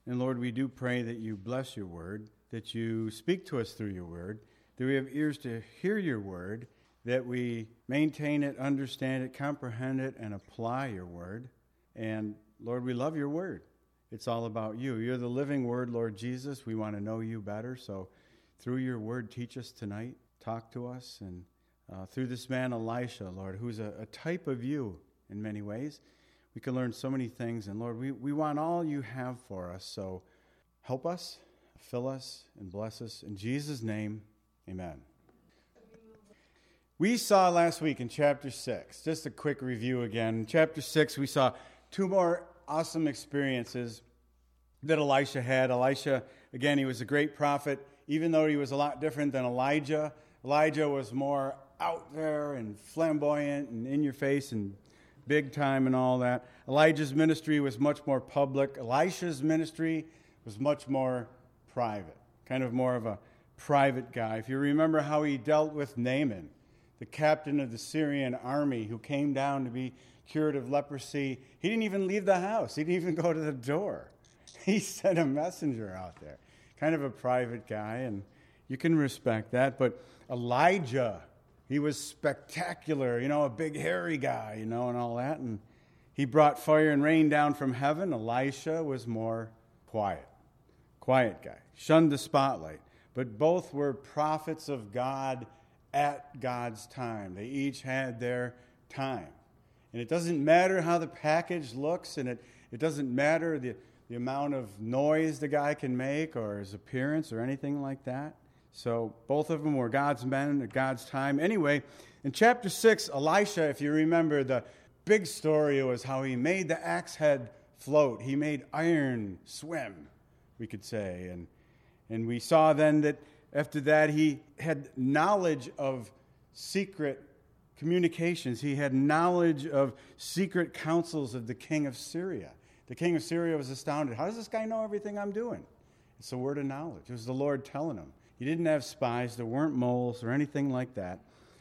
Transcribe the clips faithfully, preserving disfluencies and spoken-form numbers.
And Lord, we do pray that you bless your word, that you speak to us through your word, that we have ears to hear your word, that we maintain it, understand it, comprehend it, and apply your word. And Lord, we love your word. It's all about you. You're the living word, Lord Jesus. We want to know you better. So through your word, teach us tonight. Talk to us. And uh, through this man, Elisha, Lord, who's a, a type of you in many ways, we can learn so many things. And Lord, we, we want all you have for us. So help us, fill us, and bless us. In Jesus' name, amen. We saw last week in chapter six, just a quick review again. In chapter six, we saw two more awesome experiences that Elisha had. Elisha, again, he was a great prophet, even though he was a lot different than Elijah. Elijah was more out there and flamboyant and in your face and big time and all that. Elijah's ministry was much more public. Elisha's ministry was much more private, kind of more of a private guy. If you remember how he dealt with Naaman, the captain of the Syrian army who came down to be cured of leprosy, he didn't even leave the house. He didn't even go to the door. He sent a messenger out there. Kind of a private guy, and you can respect that. But Elijah, he was spectacular, you know, a big hairy guy, you know, and all that. And he brought fire and rain down from heaven. Elisha was more quiet, quiet guy, shunned the spotlight. But both were prophets of God at God's time. They each had their time. And it doesn't matter how the package looks, and it, it doesn't matter the, the amount of noise the guy can make or his appearance or anything like that. So both of them were God's men at God's time. Anyway, in chapter six, Elisha, if you remember, the big story was how he made the axe head float. He made iron swim, we could say. And, and we saw then that after that, he had knowledge of secret communications. He had knowledge of secret counsels of the king of Syria. The king of Syria was astounded. How does this guy know everything I'm doing? It's a word of knowledge. It was the Lord telling him. He didn't have spies. There weren't moles or anything like that.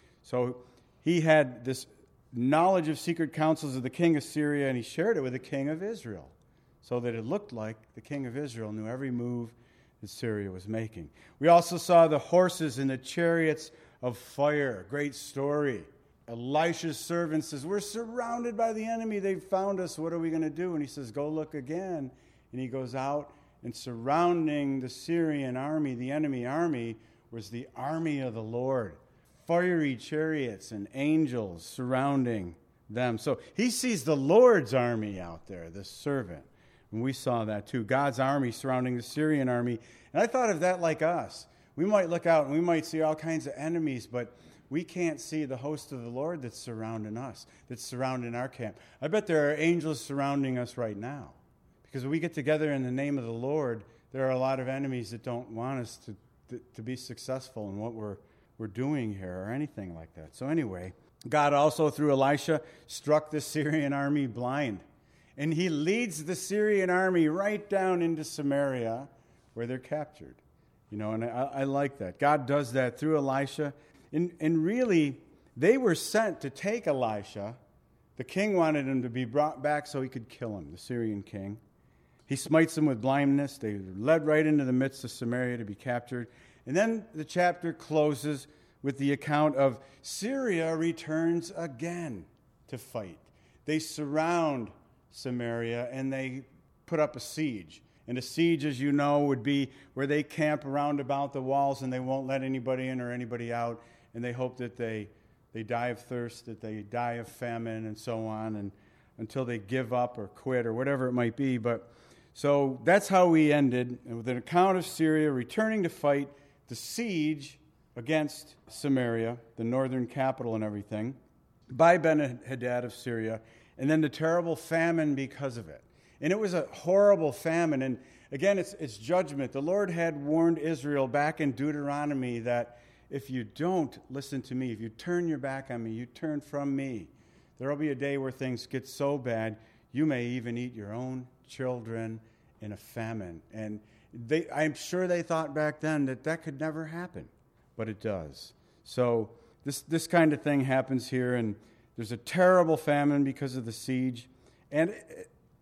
So he had this knowledge of secret counsels of the king of Syria, and he shared it with the king of Israel, so that it looked like the king of Israel knew every move that Syria was making. We also saw the horses and the chariots of fire. Great story. Elisha's servant says, we're surrounded by the enemy. They've found us. What are we going to do? And he says, go look again. And he goes out, and surrounding the Syrian army, the enemy army, was the army of the Lord. Fiery chariots and angels surrounding them. So he sees the Lord's army out there, the servant. And we saw that too. God's army surrounding the Syrian army. And I thought of that like us. We might look out and we might see all kinds of enemies, but we can't see the host of the Lord that's surrounding us, that's surrounding our camp. I bet there are angels surrounding us right now. Because when we get together in the name of the Lord, there are a lot of enemies that don't want us to, to, to be successful in what we're, we're doing here or anything like that. So anyway, God also, through Elisha, struck the Syrian army blind. And he leads the Syrian army right down into Samaria where they're captured. You know, and I, I like that. God does that through Elisha. And, and really, they were sent to take Elisha. The king wanted him to be brought back so he could kill him, the Syrian king. He smites them with blindness. They were led right into the midst of Samaria to be captured. And then the chapter closes with the account of Syria returns again to fight. They surround Samaria, and they put up a siege. And a siege, as you know, would be where they camp around about the walls and they won't let anybody in or anybody out, and they hope that they, they die of thirst, that they die of famine, and so on, and until they give up or quit or whatever it might be. But so that's how we ended, with an account of Syria returning to fight the siege against Samaria, the northern capital and everything, by Ben-Hadad of Syria, and then the terrible famine because of it. And it was a horrible famine. And again, it's, it's judgment. The Lord had warned Israel back in Deuteronomy that if you don't listen to me, if you turn your back on me, you turn from me, there will be a day where things get so bad, you may even eat your own children in a famine. And they, I'm sure they thought back then that that could never happen, but it does. So this, this kind of thing happens here, and there's a terrible famine because of the siege. And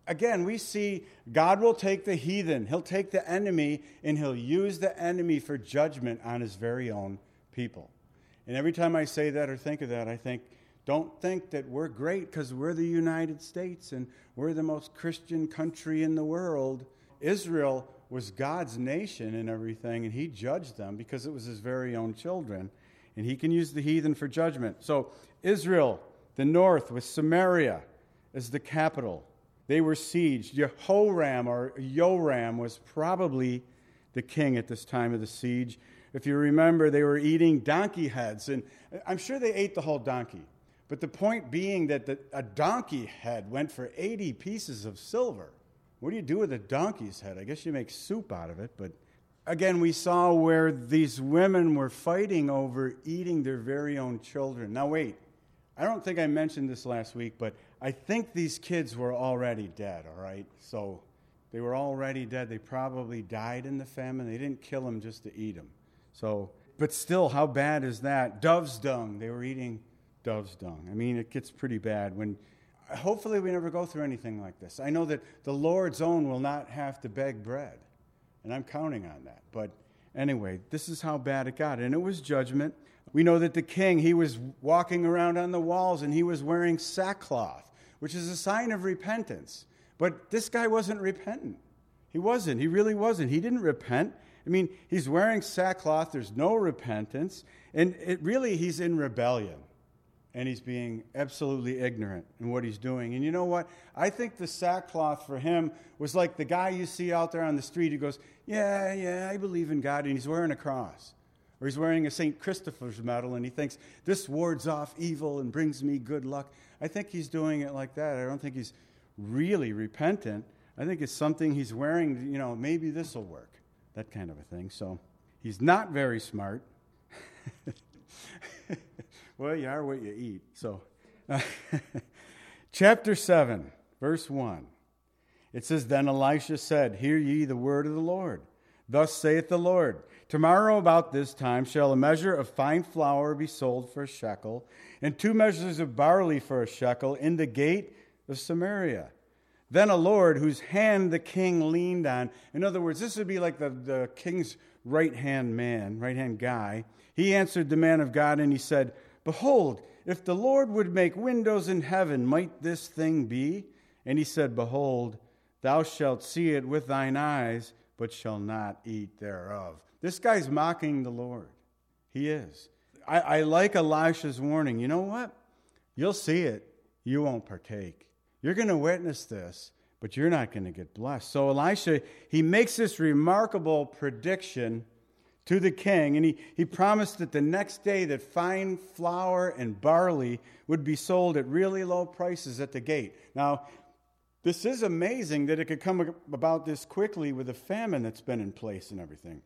again, we see God will take the heathen, he'll take the enemy, and he'll use the enemy for judgment on his very own people. And every time I say that or think of that, I think, don't think that we're great because we're the United States and we're the most Christian country in the world. Israel was God's nation and everything, and he judged them because it was his very own children. And he can use the heathen for judgment. So Israel, the north, with Samaria as the capital, they were sieged. Jehoram or Yoram was probably the king at this time of the siege. If you remember, they were eating donkey heads, and I'm sure they ate the whole donkey. But the point being that the, a donkey head went for eighty pieces of silver. What do you do with a donkey's head? I guess you make soup out of it. But again, we saw where these women were fighting over eating their very own children. Now wait, I don't think I mentioned this last week, but I think these kids were already dead, all right? So they were already dead. They probably died in the famine. They didn't kill them just to eat them. So, but still, how bad is that? Dove's dung. They were eating dove's dung. I mean, it gets pretty bad. When, hopefully we never go through anything like this. I know that the Lord's own will not have to beg bread, and I'm counting on that. But anyway, this is how bad it got, and it was judgment. We know that the king, he was walking around on the walls, and he was wearing sackcloth, which is a sign of repentance. But this guy wasn't repentant. He wasn't. He really wasn't. He didn't repent. I mean, he's wearing sackcloth. There's no repentance. And it really, he's in rebellion. And he's being absolutely ignorant in what he's doing. And you know what? I think the sackcloth for him was like the guy you see out there on the street who goes, yeah, yeah, I believe in God, and he's wearing a cross. Or he's wearing a Saint Christopher's medal, and he thinks, this wards off evil and brings me good luck. I think he's doing it like that. I don't think he's really repentant. I think it's something he's wearing, you know, maybe this will work. That kind of a thing. So he's not very smart. Well, you are what you eat. So, uh, chapter seven, verse one. It says, Then Elisha said, Hear ye the word of the Lord. Thus saith the Lord, Tomorrow about this time shall a measure of fine flour be sold for a shekel, and two measures of barley for a shekel in the gate of Samaria. Then a Lord whose hand the king leaned on. In other words, this would be like the, the king's right-hand man, right-hand guy. He answered the man of God, and he said, Behold, if the Lord would make windows in heaven, might this thing be? And he said, Behold, thou shalt see it with thine eyes, but shall not eat thereof. This guy's mocking the Lord. He is. I, I like Elisha's warning. You know what? You'll see it. You won't partake. You're going to witness this, but you're not going to get blessed. So Elisha, he makes this remarkable prediction to the king, and he, he promised that the next day that fine flour and barley would be sold at really low prices at the gate. Now, this is amazing that it could come about this quickly with a famine that's been in place and everything.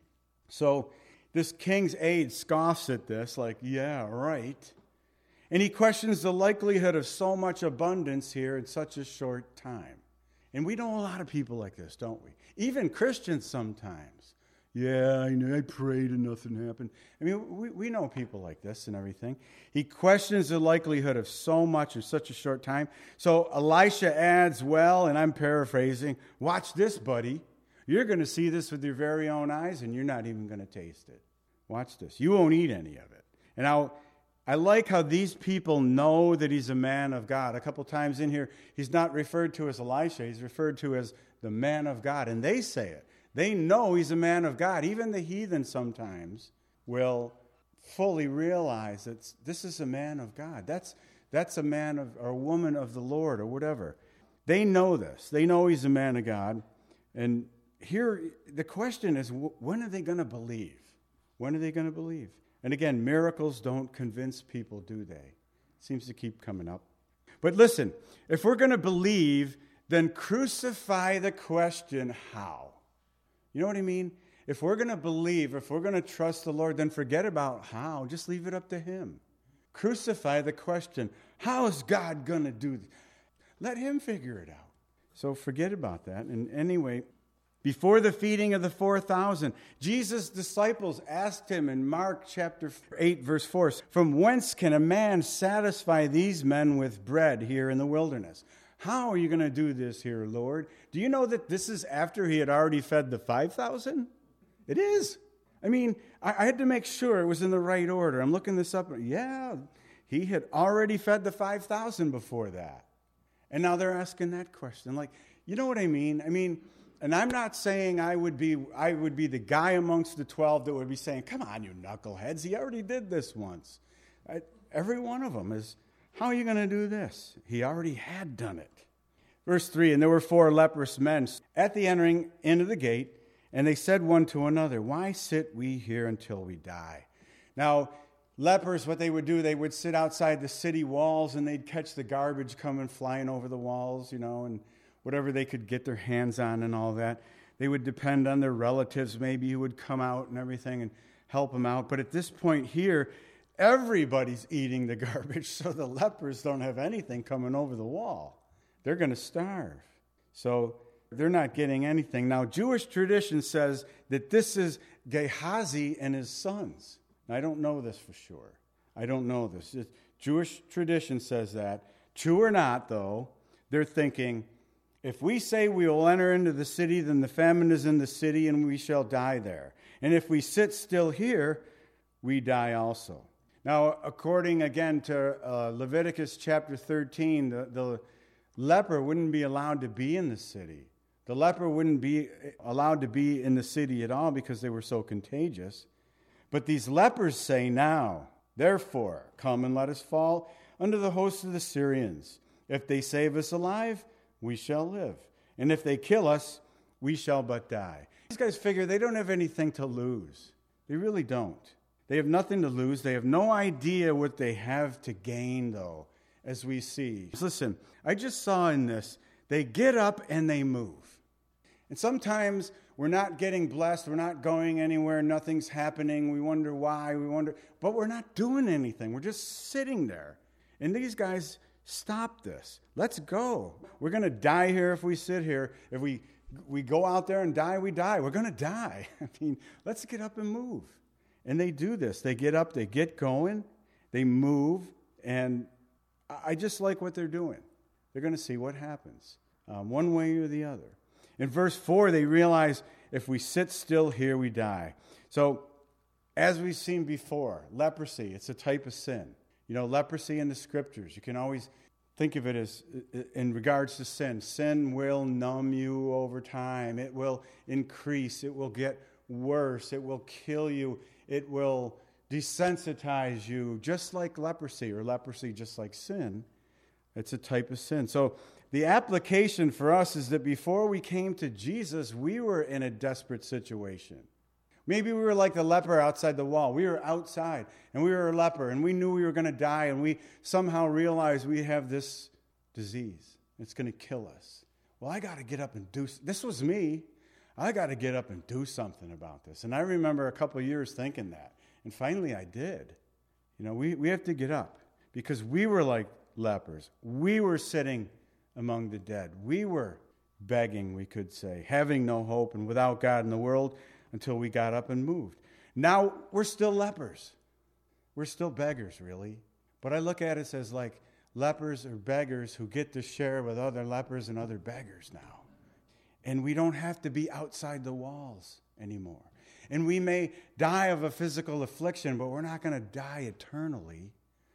So this king's aide scoffs at this, like, yeah, right. And he questions the likelihood of so much abundance here in such a short time. And we know a lot of people like this, don't we? Even Christians sometimes. Yeah, I know, I prayed and nothing happened. I mean, we, we know people like this and everything. He questions the likelihood of so much in such a short time. So Elisha adds, well, and I'm paraphrasing, watch this, buddy. You're going to see this with your very own eyes, and you're not even going to taste it. Watch this. You won't eat any of it. And now, I like how these people know that he's a man of God. A couple times in here, he's not referred to as Elisha. He's referred to as the man of God. And they say it. They know he's a man of God. Even the heathen sometimes will fully realize that this is a man of God. That's, that's a man of, or a woman of the Lord or whatever. They know this. They know he's a man of God. And here, the question is, when are they going to believe? When are they going to believe? And again, miracles don't convince people, do they? It seems to keep coming up. But listen, if we're going to believe, then crucify the question, how? You know what I mean? If we're going to believe, if we're going to trust the Lord, then forget about how. Just leave it up to him. Crucify the question, how is God going to do this? Let him figure it out. So forget about that. And anyway, before the feeding of the four thousand, Jesus' disciples asked him in Mark chapter eight, verse four, from whence can a man satisfy these men with bread here in the wilderness? How are you going to do this here, Lord? Do you know that this is after he had already fed the five thousand? It is. I mean, I, I had to make sure it was in the right order. I'm looking this up. Yeah, he had already fed the five thousand before that. And now they're asking that question. Like, you know what I mean? I mean, and I'm not saying I would be I would be the guy amongst the twelve that would be saying, come on, you knuckleheads. He already did this once. I, every one of them is, how are you going to do this? He already had done it. Verse three, and there were four leprous men at the entering into the gate, and they said one to another, why sit we here until we die? Now, lepers, what they would do, they would sit outside the city walls, and they'd catch the garbage coming flying over the walls, you know, and whatever they could get their hands on and all that. They would depend on their relatives maybe who would come out and everything and help them out. But at this point here, everybody's eating the garbage, so the lepers don't have anything coming over the wall. They're going to starve. So they're not getting anything. Now, Jewish tradition says that this is Gehazi and his sons. Now, I don't know this for sure. I don't know this. It's, Jewish tradition says that. True or not, though, they're thinking, if we say we will enter into the city, then the famine is in the city and we shall die there. And if we sit still here, we die also. Now, according again to uh, Leviticus chapter thirteen, the, the leper wouldn't be allowed to be in the city. The leper wouldn't be allowed to be in the city at all because they were so contagious. But these lepers say now, therefore, come and let us fall under the host of the Syrians. If they save us alive, we shall live. And if they kill us, we shall but die. These guys figure they don't have anything to lose. They really don't. They have nothing to lose. They have no idea what they have to gain, though, as we see. Listen, I just saw in this, they get up and they move. And sometimes we're not getting blessed. We're not going anywhere. Nothing's happening. We wonder why. We wonder, but we're not doing anything. We're just sitting there. And these guys stop this. Let's go. We're going to die here if we sit here. If we we go out there and die, we die. We're going to die. I mean, let's get up and move. And they do this. They get up, they get going, they move, and I just like what they're doing. They're going to see what happens, um, one way or the other. In verse four, they realize if we sit still here, we die. So, as we've seen before, leprosy, it's a type of sin. You know, leprosy in the scriptures, you can always think of it as, in regards to sin, sin will numb you over time. It will increase. It will get worse. It will kill you. It will desensitize you, just like leprosy, or leprosy just like sin. It's a type of sin. So the application for us is that before we came to Jesus, we were in a desperate situation. Maybe we were like the leper outside the wall. We were outside, and we were a leper, and we knew we were going to die, and we somehow realized we have this disease. It's going to kill us. Well, I got to get up and do – this was me. I got to get up and do something about this. And I remember a couple of years thinking that. And finally I did. You know, we, we have to get up because we were like lepers. We were sitting among the dead. We were begging, we could say, having no hope and without God in the world until we got up and moved. Now we're still lepers. We're still beggars, really. But I look at it as like lepers or beggars who get to share with other lepers and other beggars now. And we don't have to be outside the walls anymore. And we may die of a physical affliction, but we're not going to die eternally.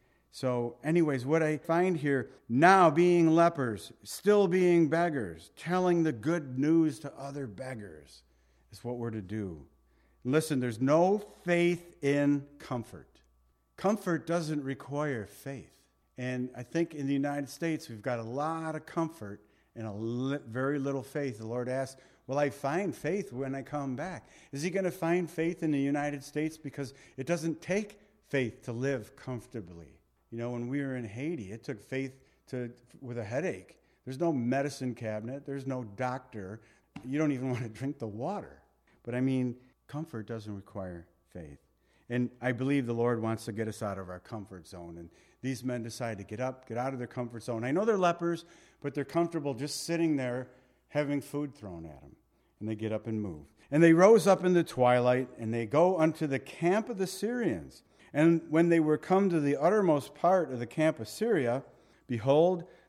So anyways, what I find here, now being lepers, still being beggars, telling the good news to other beggars is what we're to do. Listen, there's no faith in comfort. Comfort doesn't require faith. And I think in the United States, we've got a lot of comfort and a li- very little faith. The Lord asks, will I find faith when I come back? Is he going to find faith in the United States? Because it doesn't take faith to live comfortably. You know, when we were in Haiti, it took faith to with a headache. There's no medicine cabinet. There's no doctor. You don't even want to drink the water. But I mean, comfort doesn't require faith. And I believe the Lord wants to get us out of our comfort zone. And these men decide to get up, get out of their comfort zone. I know they're lepers, but they're comfortable just sitting there having food thrown at them. And they get up and move. And they rose up in the twilight, and they go unto the camp of the Syrians. And when they were come to the uttermost part of the camp of Syria, behold,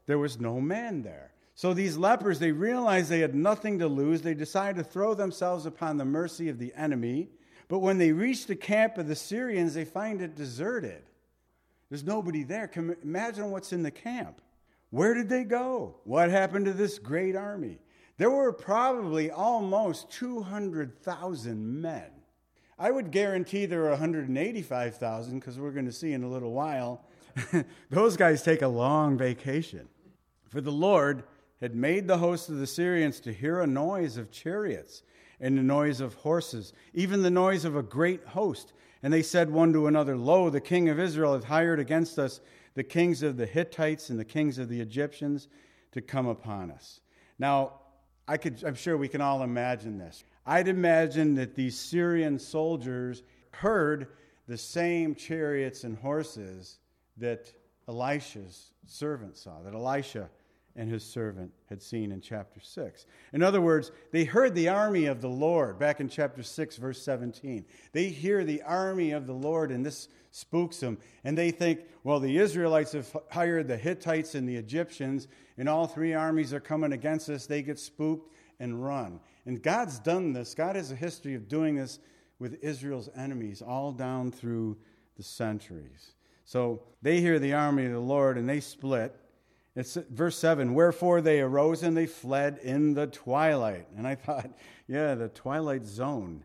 there was no man there. So these lepers, they realized they had nothing to lose. They decided to throw themselves upon the mercy of the enemy. But when they reach the camp of the Syrians, they find it deserted. There's nobody there. Imagine what's in the camp. Where did they go? What happened to this great army? There were probably almost two hundred thousand men. I would guarantee there were one hundred eighty-five thousand, because we're going to see in a little while. Those guys take a long vacation. For the Lord had made the host of the Syrians to hear a noise of chariots and the noise of horses, even the noise of a great host. And they said one to another, Lo, the king of Israel hath hired against us the kings of the Hittites and the kings of the Egyptians to come upon us. Now, I could, I'm sure we can all imagine this. I'd imagine that these Syrian soldiers heard the same chariots and horses that Elisha's servant saw, that Elisha and his servant had seen in chapter six. In other words, they heard the army of the Lord back in chapter six, verse seventeen. They hear the army of the Lord, and this spooks them. And they think, well, the Israelites have hired the Hittites and the Egyptians, and all three armies are coming against us. They get spooked and run. And God's done this. God has a history of doing this with Israel's enemies all down through the centuries. So they hear the army of the Lord, and they split. It's verse seven, wherefore they arose and they fled in the twilight. And I thought, yeah, the twilight zone.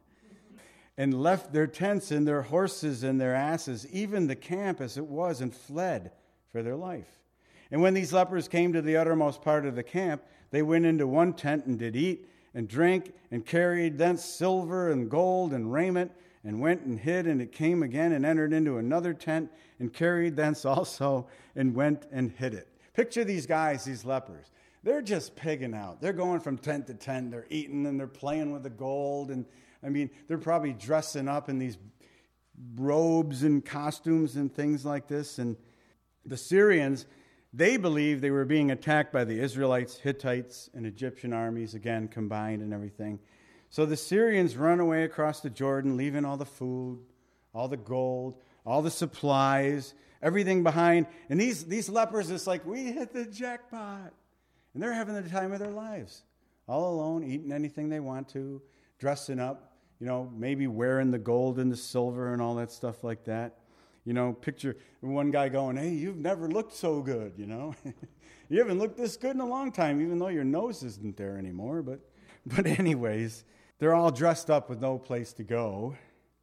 And left their tents and their horses and their asses, even the camp as it was, and fled for their life. And when these lepers came to the uttermost part of the camp, they went into one tent and did eat and drink, and carried thence silver and gold and raiment, and went and hid, and it came again and entered into another tent, and carried thence also, and went and hid it. Picture these guys, these lepers. They're just pigging out. They're going from tent to tent. They're eating and they're playing with the gold. And I mean, they're probably dressing up in these robes and costumes and things like this. And the Syrians, they believed they were being attacked by the Israelites, Hittites, and Egyptian armies, again, combined and everything. So the Syrians run away across the Jordan, leaving all the food, all the gold, all the supplies, everything behind. And these, these lepers, it's like, we hit the jackpot. And they're having the time of their lives. All alone, eating anything they want to, dressing up, you know, maybe wearing the gold and the silver and all that stuff like that. You know, picture one guy going, hey, you've never looked so good, you know. You haven't looked this good in a long time, even though your nose isn't there anymore. But, but anyways, they're all dressed up with no place to go.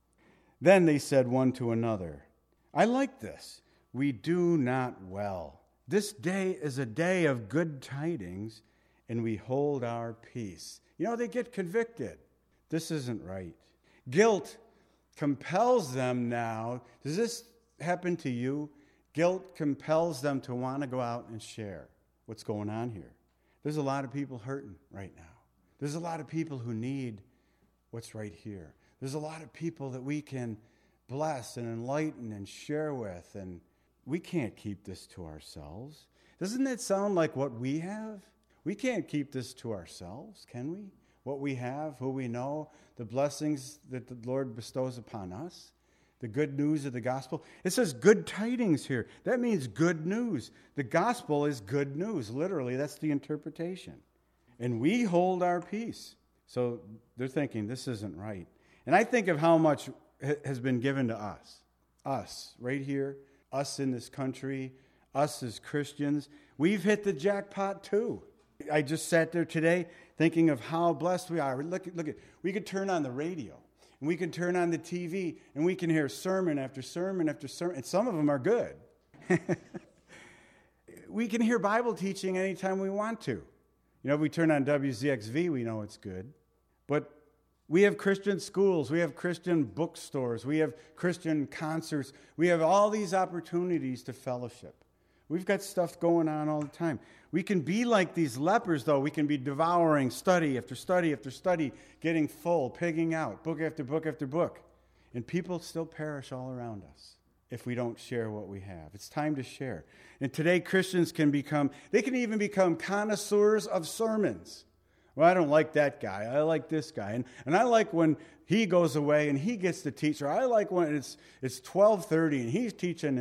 Then they said one to another, I like this. We do not well. This day is a day of good tidings, and we hold our peace. You know, they get convicted. This isn't right. Guilt compels them now. Does this happen to you? Guilt compels them to want to go out and share what's going on here. There's a lot of people hurting right now. There's a lot of people who need what's right here. There's a lot of people that we can bless and enlighten and share with, and we can't keep this to ourselves. Doesn't that sound like what we have? We can't keep this to ourselves, can we? What we have, who we know, the blessings that the Lord bestows upon us, the good news of the gospel. It says good tidings here. That means good news. The gospel is good news. Literally, that's the interpretation. And we hold our peace. So they're thinking, this isn't right. And I think of how much has been given to us. Us, right here. Us in this country. Us as Christians. We've hit the jackpot too. I just sat there today thinking of how blessed we are. Look, look at, we could turn on the radio, and we can turn on the T V, and we can hear sermon after sermon after sermon, and some of them are good. We can hear Bible teaching anytime we want to. You know, if we turn on W Z X V, we know it's good. But we have Christian schools, we have Christian bookstores, we have Christian concerts, we have all these opportunities to fellowship. We've got stuff going on all the time. We can be like these lepers, though. We can be devouring study after study after study, getting full, pigging out, book after book after book. And people still perish all around us if we don't share what we have. It's time to share. And today Christians can become, they can even become connoisseurs of sermons. Well, I don't like that guy. I like this guy. And, and I like when he goes away and he gets to teach. Or I like when it's it's twelve thirty and he's teaching. And,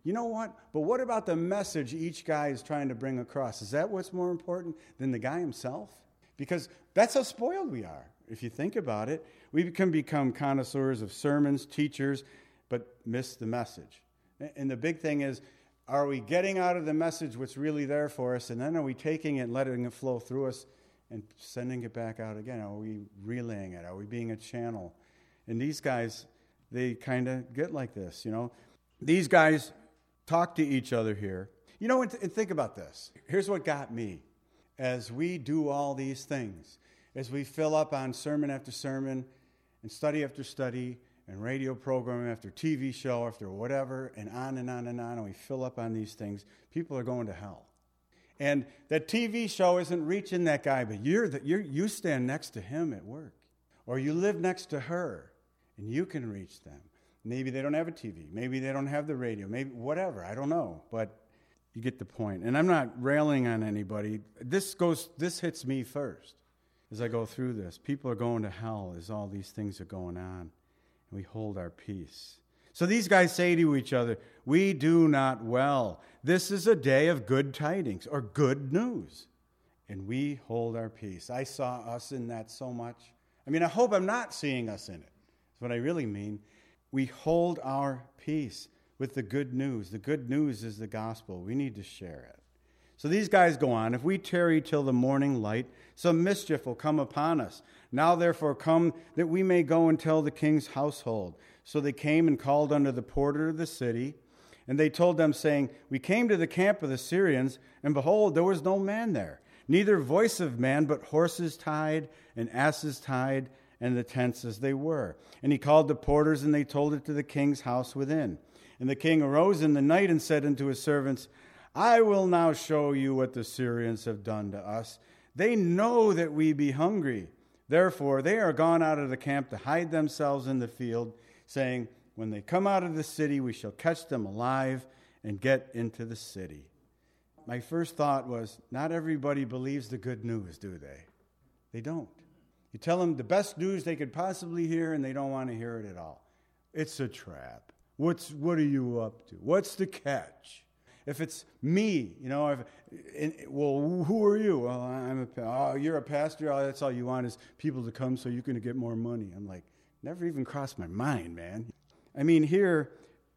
You know what? But what about the message each guy is trying to bring across? Is that what's more important than the guy himself? Because that's how spoiled we are. If you think about it, we can become connoisseurs of sermons, teachers, but miss the message. And the big thing is, are we getting out of the message what's really there for us, and then are we taking it and letting it flow through us and sending it back out again? Are we relaying it? Are we being a channel? And these guys, they kind of get like this, you know. These guys talk to each other here. You know, and, th- and think about this. Here's what got me. As we do all these things, as we fill up on sermon after sermon and study after study and radio program after T V show after whatever, and on and on and on, and we fill up on these things, people are going to hell. And that T V show isn't reaching that guy, but you're the, you're, you stand next to him at work. Or you live next to her, and you can reach them. Maybe they don't have a T V. Maybe they don't have the radio. Maybe whatever. I don't know. But you get the point. And I'm not railing on anybody. This goes. This hits me first as I go through this. People are going to hell as all these things are going on. And we hold our peace. So these guys say to each other, we do not well. This is a day of good tidings or good news. And we hold our peace. I saw us in that so much. I mean, I hope I'm not seeing us in it. That's what I really mean. We hold our peace with the good news. The good news is the gospel. We need to share it. So these guys go on. If we tarry till the morning light, some mischief will come upon us. Now therefore come that we may go and tell the king's household. So they came and called unto the porter of the city. And they told them, saying, we came to the camp of the Syrians, and behold, there was no man there. Neither voice of man, but horses tied and asses tied, and the tents as they were. And he called the porters, and they told it to the king's house within. And the king arose in the night and said unto his servants, I will now show you what the Syrians have done to us. They know that we be hungry. Therefore they are gone out of the camp to hide themselves in the field, saying, when they come out of the city, we shall catch them alive and get into the city. My first thought was, not everybody believes the good news, do they? They don't. You tell them the best news they could possibly hear, and they don't want to hear it at all. It's a trap. What's what are you up to? What's the catch? If it's me, you know, if, and, well, who are you? Well, I'm a oh, you're a pastor. Oh, that's all you want is people to come so you can get more money. I'm like, never even crossed my mind, man. I mean, here,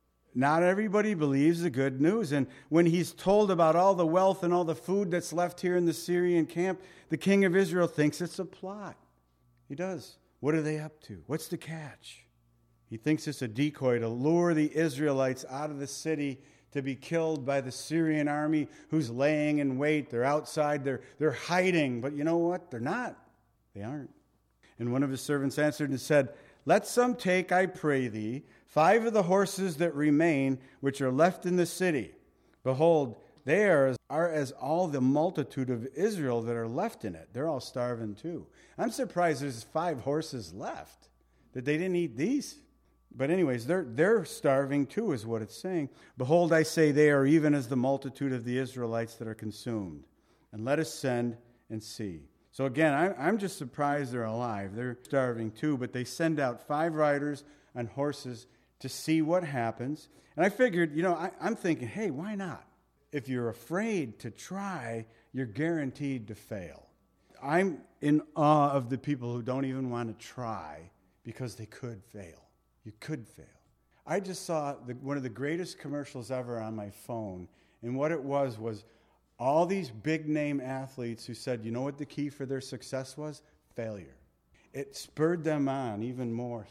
not everybody believes the good news. And when he's told about all the wealth and all the food that's left here in the Syrian camp, the king of Israel thinks it's a plot. He does. What are they up to? What's the catch? He thinks it's a decoy to lure the Israelites out of the city to be killed by the Syrian army who's laying in wait. They're outside. They're, they're hiding. But you know what? They're not. They aren't. And one of his servants answered and said, let some take, I pray thee, five of the horses that remain, which are left in the city. Behold, they are as, are as all the multitude of Israel that are left in it. They're all starving too. I'm surprised there's five horses left, that they didn't eat these. But anyways, they're, they're starving too, is what it's saying. Behold, I say they are even as the multitude of the Israelites that are consumed. And let us send and see. So again, I'm just surprised they're alive. They're starving too, but they send out five riders on horses to see what happens. And I figured, you know, I, I'm thinking, hey, why not? If you're afraid to try, you're guaranteed to fail. I'm in awe of the people who don't even want to try because they could fail. You could fail. I just saw the, one of the greatest commercials ever on my phone, and what it was was all these big-name athletes who said, you know what the key for their success was? Failure. It spurred them on even more.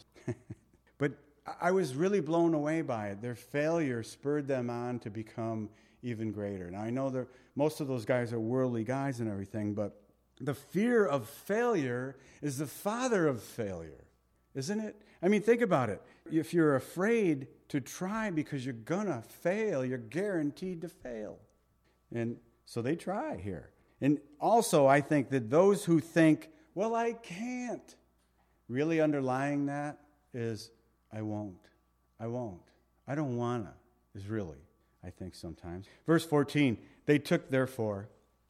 But I was really blown away by it. Their failure spurred them on to become even greater. Now, I know that most of those guys are worldly guys and everything, but the fear of failure is the father of failure, isn't it? I mean, think about it. If you're afraid to try because you're going to fail, you're guaranteed to fail. And so they try here. And also, I think that those who think, well, I can't, really underlying that is, I won't. I won't. I don't want to, is really, I think sometimes. Verse fourteen, they took, therefore,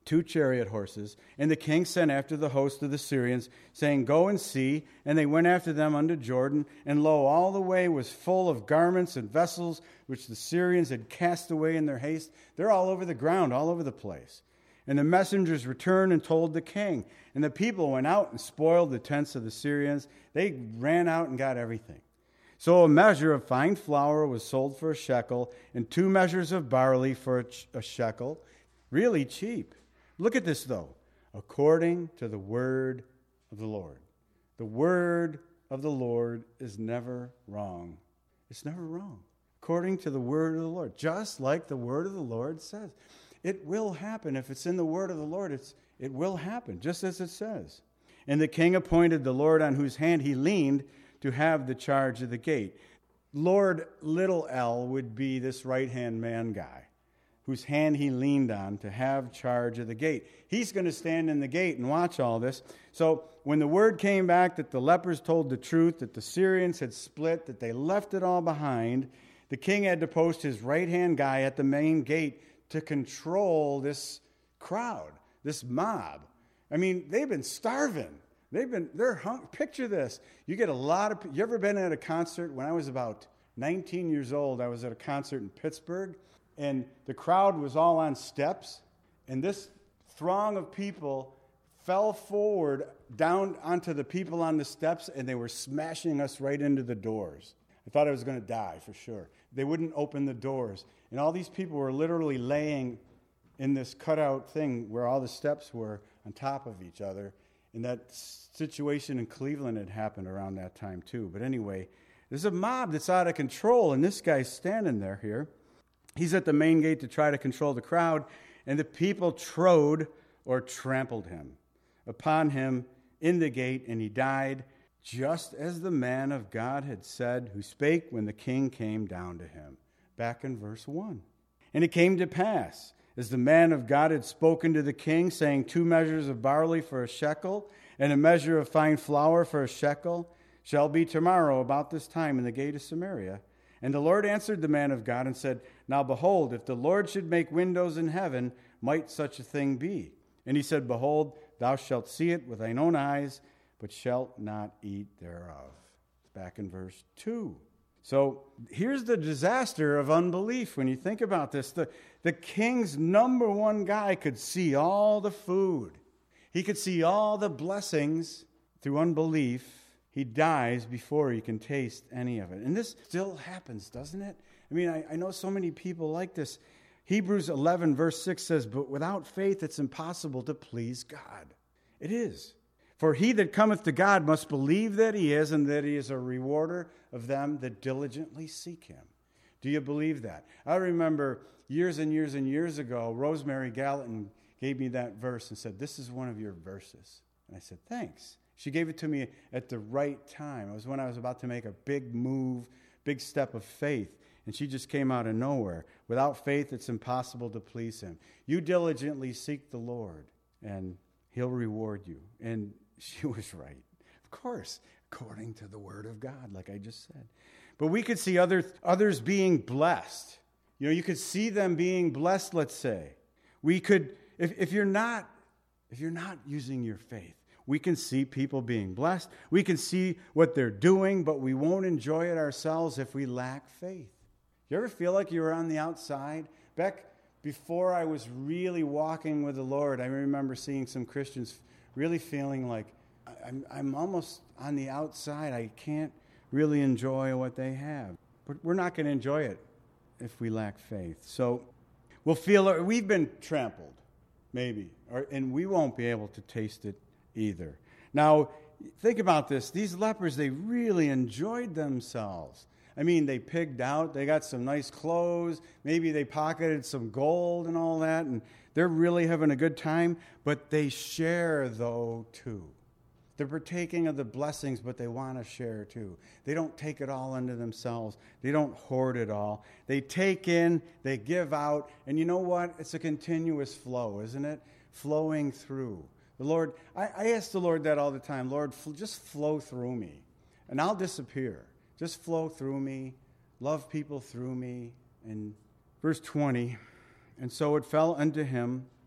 two chariot horses. And the king sent after the host of the Syrians, saying, Go and see. And they went after them unto Jordan. And lo, all the way was full of garments and vessels, which the Syrians had cast away in their haste. They're all over the ground, all over the place. And the messengers returned and told the king. And the people went out and spoiled the tents of the Syrians. They ran out and got everything. So a measure of fine flour was sold for a shekel, and two measures of barley for a, ch- a shekel. Really cheap. Look at this, though. According to the word of the Lord. The word of the Lord is never wrong. It's never wrong. According to the word of the Lord. Just like the word of the Lord says. It will happen. If it's in the word of the Lord, it's, it will happen, just as it says. And the king appointed the Lord on whose hand he leaned to have the charge of the gate. Lord, little L, would be this right-hand man guy, whose hand he leaned on to have charge of the gate. He's going to stand in the gate and watch all this. So when the word came back that the lepers told the truth, that the Syrians had split, that they left it all behind, the king had to post his right-hand guy at the main gate to control this crowd, this mob. I mean, they've been starving. They've been, they're hung. Picture this. You get a lot of, you ever been at a concert? When I was about nineteen years old, I was at a concert in Pittsburgh, and the crowd was all on steps, and this throng of people fell forward down onto the people on the steps, and they were smashing us right into the doors. I thought I was going to die for sure. They wouldn't open the doors. And all these people were literally laying in this cutout thing where all the steps were on top of each other. And that situation in Cleveland had happened around that time too. But anyway, there's a mob that's out of control, and this guy's standing there here. He's at the main gate to try to control the crowd, and the people trode or trampled him upon him in the gate, and he died, just as the man of God had said, who spake when the king came down to him. Back in verse one. And it came to pass, as the man of God had spoken to the king, saying, Two measures of barley for a shekel, and a measure of fine flour for a shekel, shall be tomorrow about this time in the gate of Samaria. And the Lord answered the man of God and said, Now behold, if the Lord should make windows in heaven, might such a thing be? And he said, Behold, thou shalt see it with thine own eyes, but shalt not eat thereof. Back in verse two. So here's the disaster of unbelief when you think about this. The, the king's number one guy could see all the food. He could see all the blessings through unbelief. He dies before he can taste any of it. And this still happens, doesn't it? I mean, I, I know so many people like this. Hebrews eleven verse six says, But without faith it's impossible to please God. It is. For he that cometh to God must believe that he is, and that he is a rewarder of them that diligently seek him. Do you believe that? I remember years and years and years ago, Rosemary Gallatin gave me that verse and said, This is one of your verses. And I said, thanks. She gave it to me at the right time. It was when I was about to make a big move, big step of faith. And she just came out of nowhere. Without faith, it's impossible to please him. You diligently seek the Lord, and he'll reward you. And she was right. Of course, according to the word of God, like I just said. But we could see other, others being blessed. You know, you could see them being blessed, let's say. We could, if, if you're not, if you're not using your faith, we can see people being blessed. We can see what they're doing, but we won't enjoy it ourselves if we lack faith. You ever feel like you were on the outside? Back before I was really walking with the Lord, I remember seeing some Christians really feeling like, I'm, I'm almost on the outside. I can't really enjoy what they have. But we're not going to enjoy it if we lack faith. So we'll feel, we've been trampled, maybe, or, and we won't be able to taste it either. Now, think about this. These lepers, they really enjoyed themselves. I mean, they pigged out. They got some nice clothes. Maybe they pocketed some gold and all that, and they're really having a good time. But they share, though, too. They're partaking of the blessings, but they want to share, too. They don't take it all into themselves. They don't hoard it all. They take in, they give out, and you know what? It's a continuous flow, isn't it? Flowing through. The Lord, I, I ask the Lord that all the time. Lord, fl- just flow through me, and I'll disappear. Just flow through me, love people through me. And verse twenty, and so it fell unto him, for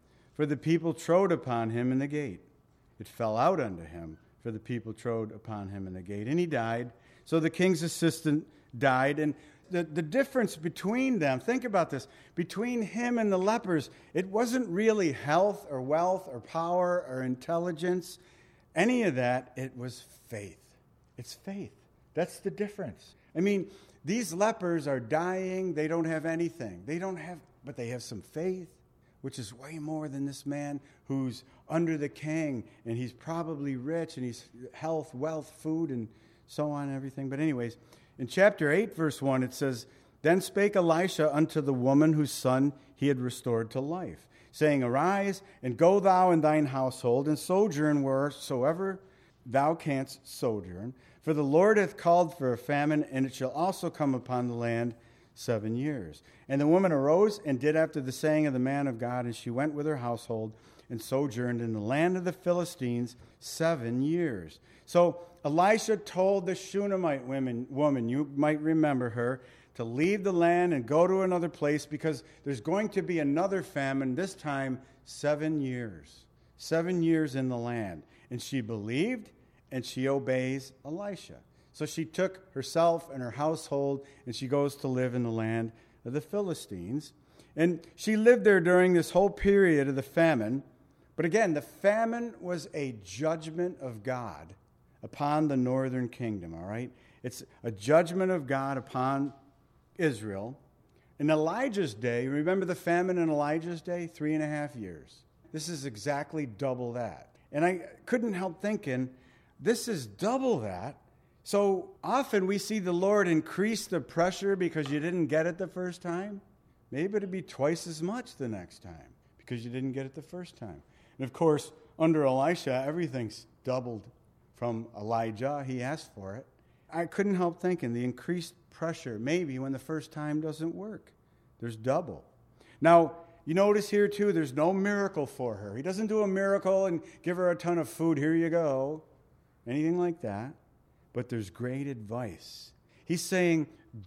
for the people trode upon him in the gate. It fell out unto him, for the people trode upon him in the gate. And he died. So the king's assistant died. And the, the difference between them, think about this, between him and the lepers, it wasn't really health or wealth or power or intelligence, any of that. It was faith. It's faith. That's the difference. I mean, these lepers are dying. They don't have anything. They don't have, but they have some faith, which is way more than this man who's under the king, and he's probably rich, and he's health, wealth, food, and so on and everything. But anyways, in chapter eight, verse one, it says, Then spake Elisha unto the woman whose son he had restored to life, saying, Arise, and go thou and thine household, and sojourn wheresoever thou canst sojourn. For the Lord hath called for a famine, and it shall also come upon the land seven years. And the woman arose and did after the saying of the man of God, and she went with her household and sojourned in the land of the Philistines seven years. So Elisha told the Shunammite woman, woman, you might remember her, to leave the land and go to another place because there's going to be another famine, this time seven years. Seven years in the land. And she believed, and she obeys Elisha. So she took herself and her household, and she goes to live in the land of the Philistines. And she lived there during this whole period of the famine. But again, the famine was a judgment of God upon the northern kingdom, all right? It's a judgment of God upon Israel. In Elijah's day, remember the famine in Elijah's day? Three and a half years. This is exactly double that. And I couldn't help thinking, this is double that. So often we see the Lord increase the pressure because you didn't get it the first time. Maybe it'd be twice as much the next time because you didn't get it the first time. And of course, under Elisha, everything's doubled from Elijah. He asked for it. I couldn't help thinking the increased pressure, maybe when the first time doesn't work. There's double. Now, you notice here too, there's no miracle for her. He doesn't do a miracle and give her a ton of food. Here you go. Anything like that. But there's great advice. He's saying,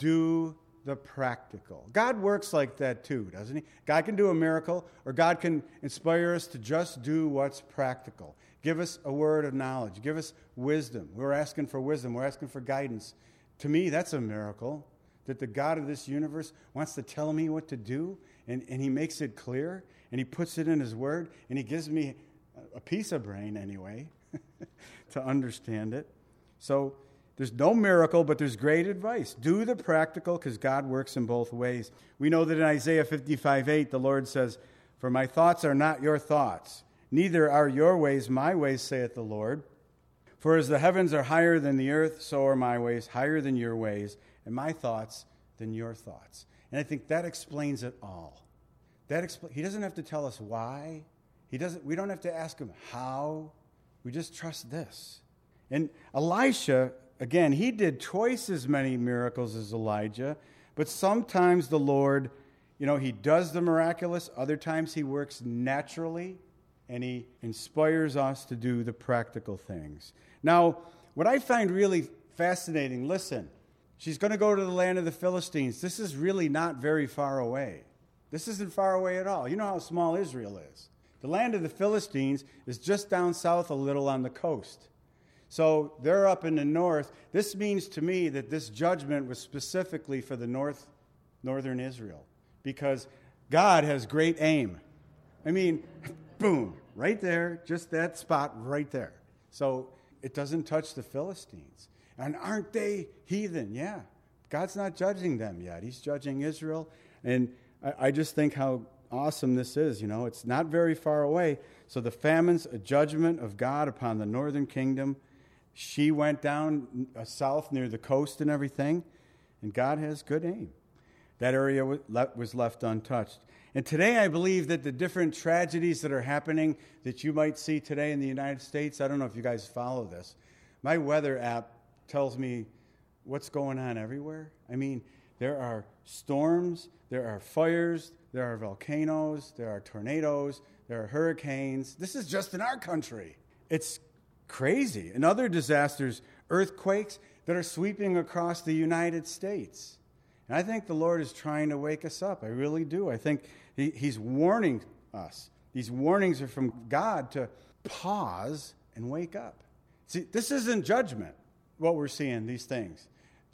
do the practical. God works like that too, doesn't he? God can do a miracle, or God can inspire us to just do what's practical. Give us a word of knowledge. Give us wisdom. We're asking for wisdom. We're asking for guidance. To me, that's a miracle, that the God of this universe wants to tell me what to do, and, and he makes it clear, and he puts it in his word, and he gives me a piece of brain anyway to understand it. So there's no miracle, but there's great advice. Do the practical, because God works in both ways. We know that in Isaiah fifty-five eight, the Lord says, For my thoughts are not your thoughts, neither are your ways my ways, saith the Lord. For as the heavens are higher than the earth, so are my ways higher than your ways, and my thoughts than your thoughts. And I think that explains it all. That expl- he doesn't have to tell us why. He doesn't. We don't have to ask him how. We just trust this. And Elisha, again, he did twice as many miracles as Elijah, but sometimes the Lord, you know, he does the miraculous. Other times he works naturally, and he inspires us to do the practical things. Now, what I find really fascinating, listen, she's going to go to the land of the Philistines. This is really not very far away. This isn't far away at all. You know how small Israel is. The land of the Philistines is just down south a little on the coast. So they're up in the north. This means to me that this judgment was specifically for the north, northern Israel, because God has great aim. I mean, boom, right there, just that spot right there. So it doesn't touch the Philistines. And aren't they heathen? Yeah. God's not judging them yet. He's judging Israel. And I, I just think how awesome this is. You know, it's not very far away. So the famine's a judgment of God upon the northern kingdom. She went down uh, south near the coast and everything, and God has good aim. That area was left untouched. And today I believe that the different tragedies that are happening that you might see today in the United States, I don't know if you guys follow this. My weather app tells me what's going on everywhere. I mean, there are storms, there are fires, there are volcanoes, there are tornadoes, there are hurricanes. This is just in our country. It's crazy. And other disasters, earthquakes that are sweeping across the United States. And I think the Lord is trying to wake us up. I really do. I think he, he's warning us. These warnings are from God to pause and wake up. See, this isn't judgment, what we're seeing, these things.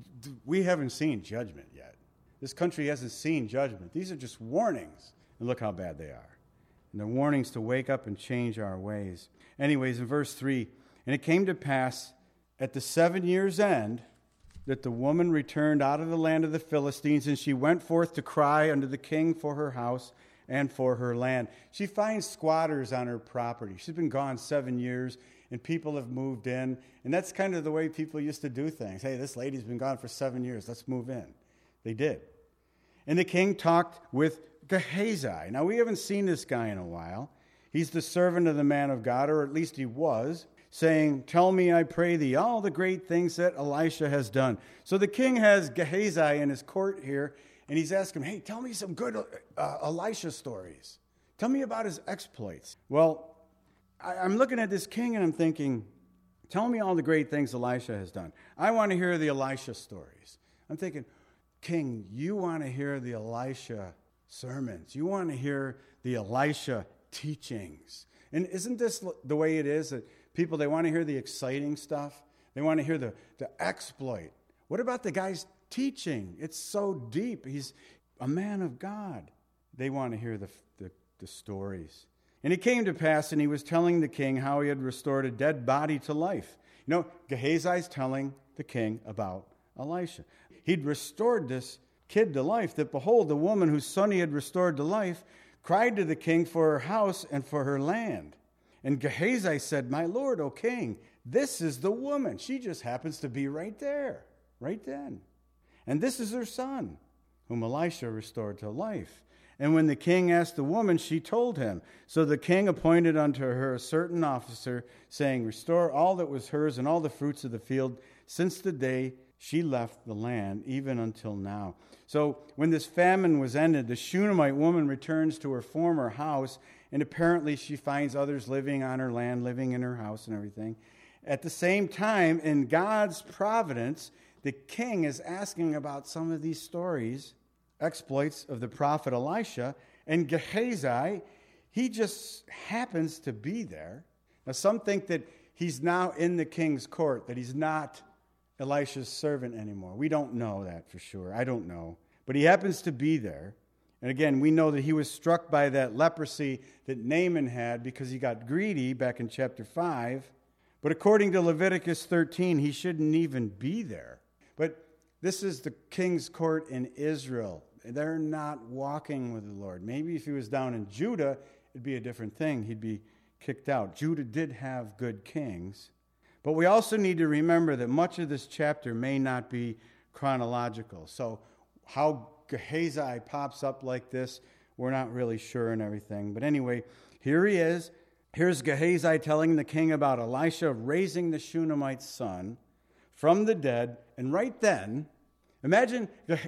We haven't seen judgment yet. This country hasn't seen judgment. These are just warnings. And look how bad they are. And they're warnings to wake up and change our ways. Anyways, in verse three, and it came to pass at the seven years' end that the woman returned out of the land of the Philistines, and she went forth to cry unto the king for her house and for her land. She finds squatters on her property. She's been gone seven years, and people have moved in. And that's kind of the way people used to do things. Hey, this lady's been gone for seven years. Let's move in. They did. And the king talked with Gehazi. Now, we haven't seen this guy in a while. He's the servant of the man of God, or at least he was, saying, tell me, I pray thee, all the great things that Elisha has done. So the king has Gehazi in his court here, and he's asking him, hey, tell me some good uh, Elisha stories. Tell me about his exploits. Well, I, I'm looking at this king, and I'm thinking, tell me all the great things Elisha has done. I want to hear the Elisha stories. I'm thinking, king, you want to hear the Elisha sermons. You want to hear the Elisha teachings. And isn't this the way it is that people, they want to hear the exciting stuff? They want to hear the, the exploit. What about the guy's teaching? It's so deep. He's a man of God. They want to hear the, the, the stories. And it came to pass, and he was telling the king how he had restored a dead body to life. You know, Gehazi's telling the king about Elisha. He'd restored this kid to life, that behold, the woman whose son he had restored to life cried to the king for her house and for her land. And Gehazi said, my lord, O king, this is the woman. She just happens to be right there, right then. And this is her son, whom Elisha restored to life. And when the king asked the woman, she told him. So the king appointed unto her a certain officer, saying, restore all that was hers and all the fruits of the field since the day she left the land, even until now. So when this famine was ended, the Shunammite woman returns to her former house, and apparently she finds others living on her land, living in her house and everything. At the same time, in God's providence, the king is asking about some of these stories, exploits of the prophet Elisha, and Gehazi, he just happens to be there. Now, some think that he's now in the king's court, that he's not Elisha's servant anymore. We don't know that for sure. I don't know. But he happens to be there. And again, we know that he was struck by that leprosy that Naaman had because he got greedy back in chapter five. But according to Leviticus thirteen, he shouldn't even be there. But this is the king's court in Israel. They're not walking with the Lord. Maybe if he was down in Judah, it'd be a different thing. He'd be kicked out. Judah did have good kings. But we also need to remember that much of this chapter may not be chronological. So how Gehazi pops up like this, we're not really sure and everything. But anyway, here he is. Here's Gehazi telling the king about Elisha raising the Shunammite's son from the dead. And right then, imagine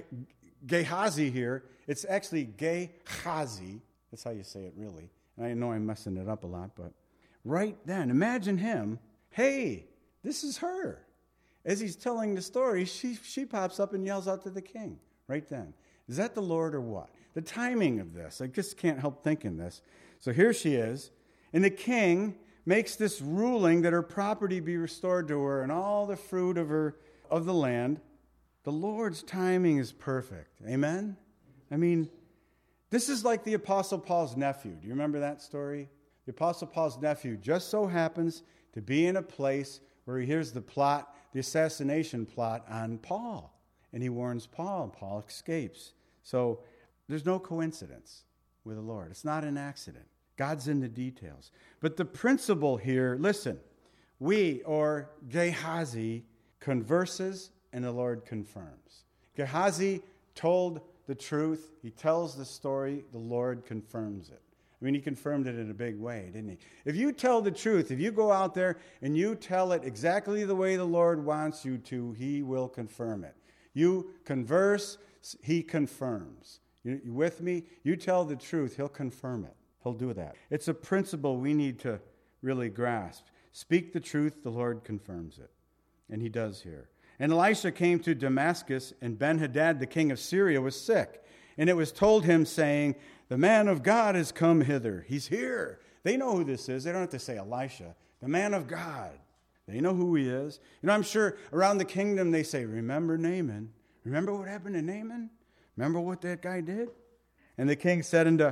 Gehazi here. It's actually Gehazi. That's how you say it, really. And I know I'm messing it up a lot, but right then, imagine him. Hey, this is her. As he's telling the story, she, she pops up and yells out to the king right then. Is that the Lord or what? The timing of this, I just can't help thinking this. So here she is, and the king makes this ruling that her property be restored to her and all the fruit of her of the land. The Lord's timing is perfect. Amen? I mean, this is like the Apostle Paul's nephew. Do you remember that story? The Apostle Paul's nephew just so happens to be in a place where he hears the plot, the assassination plot on Paul. And he warns Paul, and Paul escapes. So there's no coincidence with the Lord. It's not an accident. God's in the details. But the principle here, listen, we, or Gehazi, converses and the Lord confirms. Gehazi told the truth. He tells the story. The Lord confirms it. I mean, he confirmed it in a big way, didn't he? If you tell the truth, if you go out there and you tell it exactly the way the Lord wants you to, he will confirm it. You converse, he confirms. You, you with me? You tell the truth, he'll confirm it. He'll do that. It's a principle we need to really grasp. Speak the truth, the Lord confirms it. And he does here. And Elisha came to Damascus, and Ben-Hadad, the king of Syria, was sick. And it was told him, saying, the man of God has come hither. He's here. They know who this is. They don't have to say Elisha. The man of God. They know who he is. You know, I'm sure around the kingdom they say, remember Naaman? Remember what happened to Naaman? Remember what that guy did? And the king said unto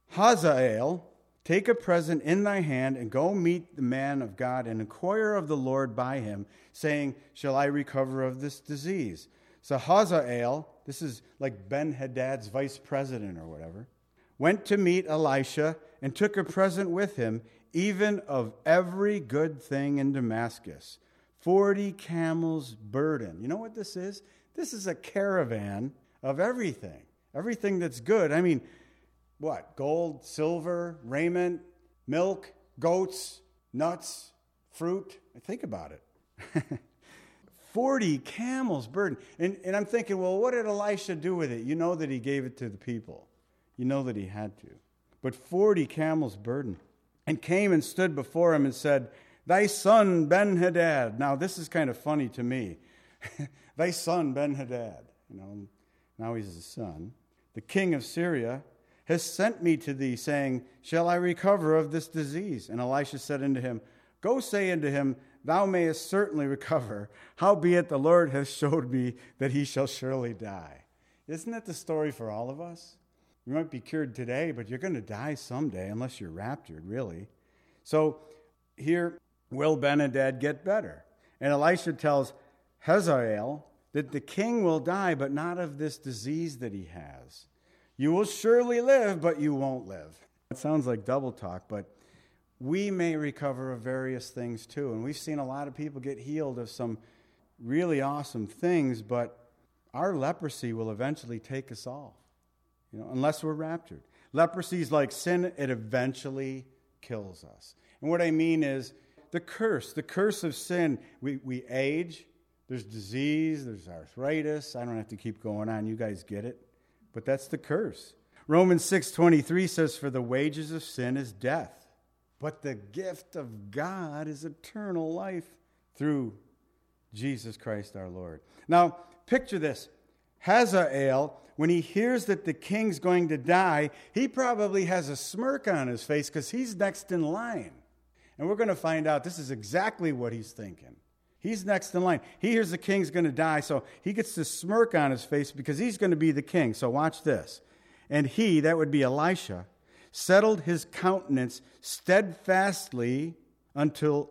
Hazael, take a present in thy hand and go meet the man of God and inquire of the Lord by him, saying, shall I recover of this disease? So Hazael, this is like Ben-Hadad's vice president or whatever, went to meet Elisha and took a present with him, even of every good thing in Damascus, forty camels' burden. You know what this is? This is a caravan of everything. Everything that's good. I mean, what? Gold, silver, raiment, milk, goats, nuts, fruit. Think about it. forty camels burden. And, and I'm thinking, well, what did Elisha do with it? You know that he gave it to the people. You know that he had to. But forty camels burden. And came and stood before him and said, thy son Ben-Hadad. Now, this is kind of funny to me. Thy son Ben-Hadad. You know, now he's his son. The king of Syria has sent me to thee, saying, shall I recover of this disease? And Elisha said unto him, go say unto him, thou mayest certainly recover. Howbeit the Lord hath showed me that he shall surely die. Isn't that the story for all of us? You might be cured today, but you're going to die someday unless you're raptured, really. So here, will Ben-Hadad get better? And Elisha tells Hazael that the king will die, but not of this disease that he has. You will surely live, but you won't live. It sounds like double talk, but we may recover of various things too. And we've seen a lot of people get healed of some really awesome things, but our leprosy will eventually take us all, you know, unless we're raptured. Leprosy is like sin. It eventually kills us. And what I mean is the curse, the curse of sin. We, we age. There's disease. There's arthritis. I don't have to keep going on. You guys get it. But that's the curse. Romans six twenty-three says, for the wages of sin is death, but the gift of God is eternal life through Jesus Christ our Lord. Now, picture this. Hazael, when he hears that the king's going to die, he probably has a smirk on his face because he's next in line. And we're going to find out this is exactly what he's thinking. He's next in line. He hears the king's going to die, so he gets this smirk on his face because he's going to be the king. So watch this. And he, that would be Elisha, settled his countenance steadfastly until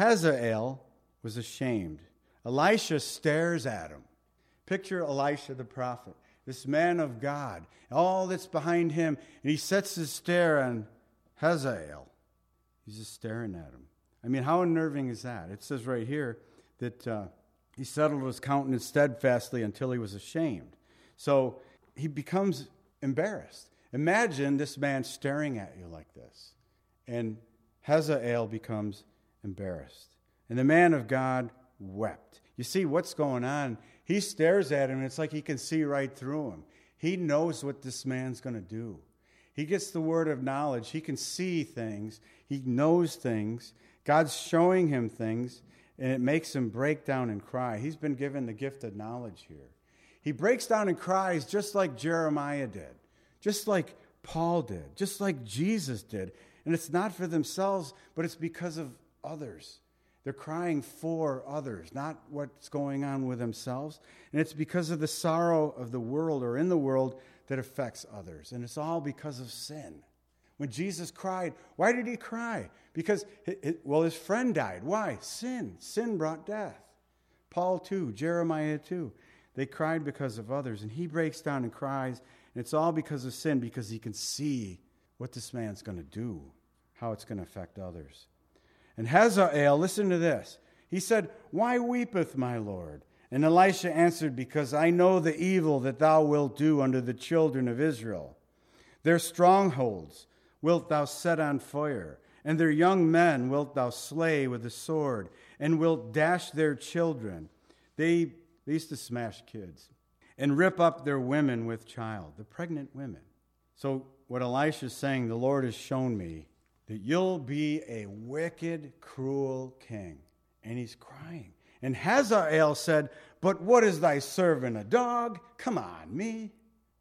Hazael was ashamed. Elisha stares at him. Picture Elisha the prophet, this man of God, all that's behind him, and he sets his stare on Hazael. He's just staring at him. I mean, how unnerving is that? It says right here that uh, he settled his countenance steadfastly until he was ashamed. So he becomes embarrassed. Imagine this man staring at you like this. And Hazael becomes embarrassed. And the man of God wept. You see what's going on? He stares at him, and it's like he can see right through him. He knows what this man's going to do. He gets the word of knowledge. He can see things. He knows things. God's showing him things, and it makes him break down and cry. He's been given the gift of knowledge here. He breaks down and cries just like Jeremiah did, just like Paul did, just like Jesus did. And it's not for themselves, but it's because of others. They're crying for others, not what's going on with themselves. And it's because of the sorrow of the world or in the world that affects others. And it's all because of sin. When Jesus cried, why did he cry? Because, well, his friend died. Why? Sin. Sin brought death. Paul too, Jeremiah too. They cried because of others. And he breaks down and cries. And it's all because of sin, because he can see what this man's going to do, how it's going to affect others. And Hazael, listen to this. He said, why weepeth my Lord? And Elisha answered, because I know the evil that thou wilt do unto the children of Israel. Their strongholds wilt thou set on fire, and their young men wilt thou slay with the sword, and wilt dash their children. They, they used to smash kids, and rip up their women with child, the pregnant women. So what Elisha is saying, the Lord has shown me that you'll be a wicked, cruel king. And he's crying. And Hazael said, but what is thy servant, a dog? Come on, me.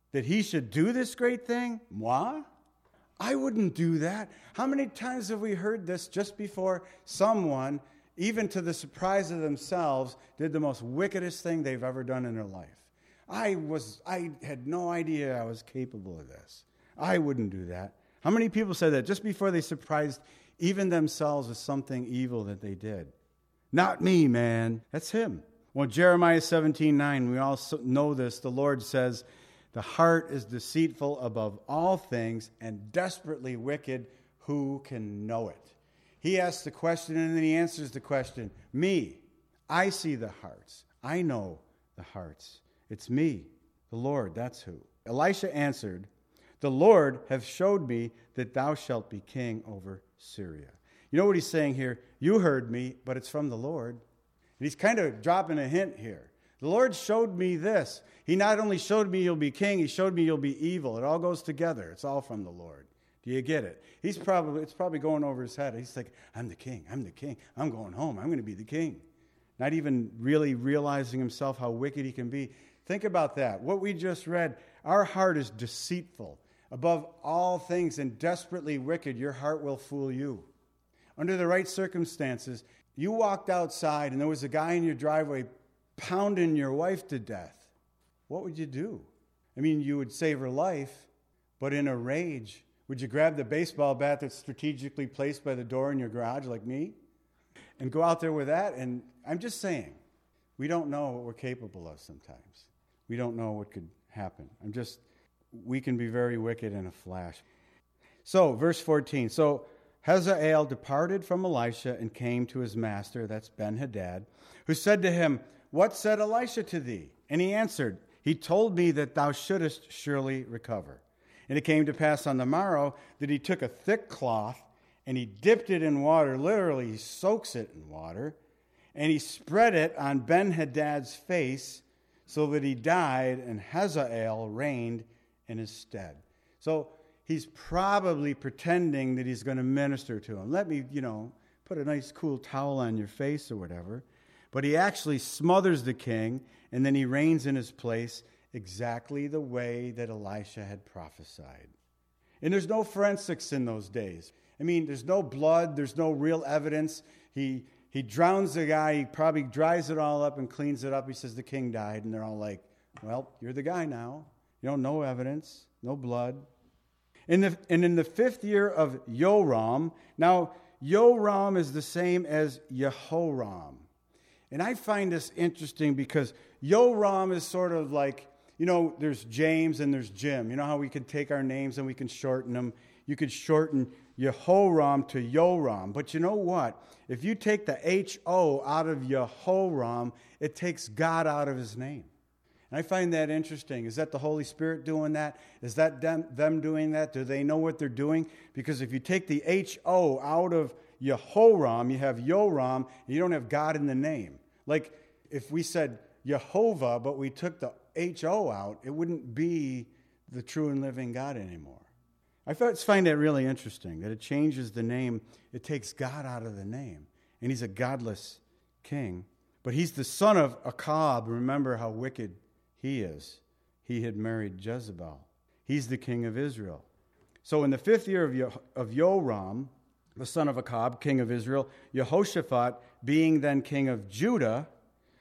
that he should do this great thing? Moi? I wouldn't do that. How many times have we heard this just before someone, even to the surprise of themselves, did the most wickedest thing they've ever done in their life? I was, I had no idea I was capable of this. I wouldn't do that. How many people said that just before they surprised even themselves with something evil that they did? Not me, man. That's him. Well, Jeremiah seventeen nine, we all know this. The Lord says, the heart is deceitful above all things and desperately wicked. Who can know it? He asks the question and then he answers the question. Me. I see the hearts. I know the hearts. It's me, the Lord. That's who. Elisha answered, the Lord hath showed me that thou shalt be king over Syria. You know what he's saying here? You heard me, but it's from the Lord. And he's kind of dropping a hint here. The Lord showed me this. He not only showed me you'll be king, he showed me you'll be evil. It all goes together. It's all from the Lord. Do you get it? He's probably, it's probably going over his head. He's like, I'm the king. I'm the king. I'm going home. I'm going to be the king. Not even really realizing himself how wicked he can be. Think about that. What we just read, our heart is deceitful. Above all things and desperately wicked, your heart will fool you. Under the right circumstances, you walked outside and there was a guy in your driveway pounding your wife to death. What would you do? I mean, you would save her life, but in a rage, would you grab the baseball bat that's strategically placed by the door in your garage like me and go out there with that? And I'm just saying, we don't know what we're capable of sometimes. We don't know what could happen. I'm just, we can be very wicked in a flash. So, verse fourteen. So, Hazael departed from Elisha and came to his master, that's Ben-Hadad, who said to him, what said Elisha to thee? And he answered, he told me that thou shouldest surely recover. And it came to pass on the morrow that he took a thick cloth and he dipped it in water. Literally, he soaks it in water. And he spread it on Ben-Hadad's face so that he died, and Hazael reigned in his stead. So he's probably pretending that he's going to minister to him. Let me, you know, put a nice cool towel on your face or whatever. But he actually smothers the king, and then he reigns in his place exactly the way that Elisha had prophesied. And there's no forensics in those days. I mean, there's no blood. There's no real evidence. He he drowns the guy. He probably dries it all up and cleans it up. He says the king died, and they're all like, well, you're the guy now. You know, no evidence, no blood. In the, and in the fifth year of Joram, now Joram is the same as Jehoram. And I find this interesting because Joram is sort of like, you know, there's James and there's Jim. You know how we can take our names and we can shorten them? You could shorten Jehoram to Joram. But you know what? If you take the H O out of Jehoram, it takes God out of his name. And I find that interesting. Is that the Holy Spirit doing that? Is that them, them doing that? Do they know what they're doing? Because if you take the H O out of Jehoram, you have Joram, and you don't have God in the name. Like if we said Jehovah, but we took the H O out, it wouldn't be the true and living God anymore. I find that really interesting, that it changes the name. It takes God out of the name. And he's a godless king. But he's the son of Achab. Remember how wicked he is. He had married Jezebel. He's the king of Israel. So in the fifth year of, Yo- of Joram, the son of Achab, king of Israel, Jehoshaphat, being then king of Judah,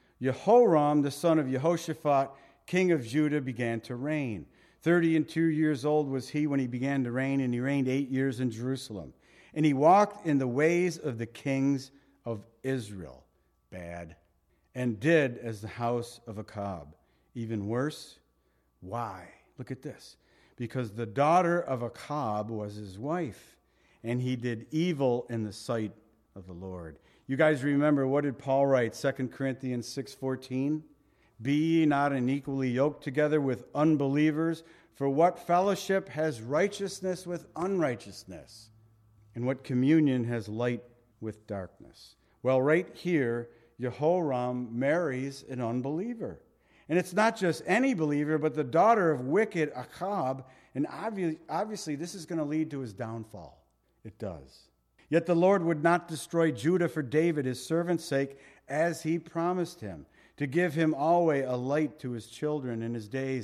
Jehoram, the son of Jehoshaphat, king of Judah, began to reign. Thirty and two years old was he when he began to reign, and he reigned eight years in Jerusalem. And he walked in the ways of the kings of Israel. Bad. And did as the house of Achab. Even worse. Why? Look at this. Because the daughter of Achab was his wife, and he did evil in the sight of the Lord. You guys remember, what did Paul write? Second Corinthians six fourteen. Be ye not unequally yoked together with unbelievers, for what fellowship has righteousness with unrighteousness? And what communion has light with darkness? Well, right here, Jehoram marries an unbeliever. And it's not just any believer, but the daughter of wicked Achab. And obviously, obviously this is going to lead to his downfall. It does. Yet the Lord would not destroy Judah for David, his servant's sake, as he promised him, to give him always a light to his children in his days,